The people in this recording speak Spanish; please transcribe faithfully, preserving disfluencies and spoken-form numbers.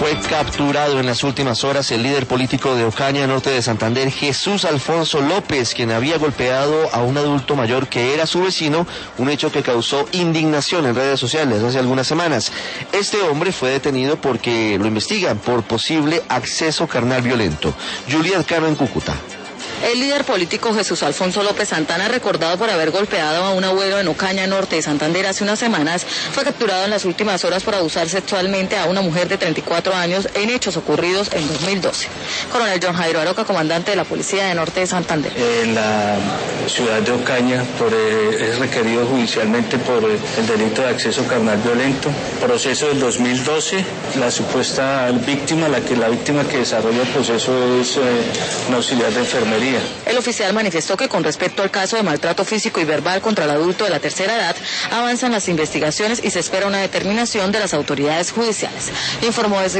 Fue capturado en las últimas horas el líder político de Ocaña, norte de Santander, Jesús Alfonso López, quien había golpeado a un adulto mayor que era su vecino, un hecho que causó indignación en redes sociales hace algunas semanas. Este hombre fue detenido porque lo investigan por posible acceso carnal violento. Juliet Cano en Cúcuta. El líder político Jesús Alfonso López Santana, recordado por haber golpeado a un abuelo en Ocaña, norte de Santander, hace unas semanas, fue capturado en las últimas horas por abusar sexualmente a una mujer de treinta y cuatro años en hechos ocurridos en dos mil doce. Coronel John Jairo Aroca, comandante de la Policía de Norte de Santander. En la ciudad de Ocaña por, eh, es requerido judicialmente por eh, el delito de acceso carnal violento. Proceso del dos mil doce, la supuesta víctima, la que la víctima que desarrolla el proceso es eh, un auxiliar de enfermería. El oficial manifestó que con respecto al caso de maltrato físico y verbal contra el adulto de la tercera edad, avanzan las investigaciones y se espera una determinación de las autoridades judiciales. Informó desde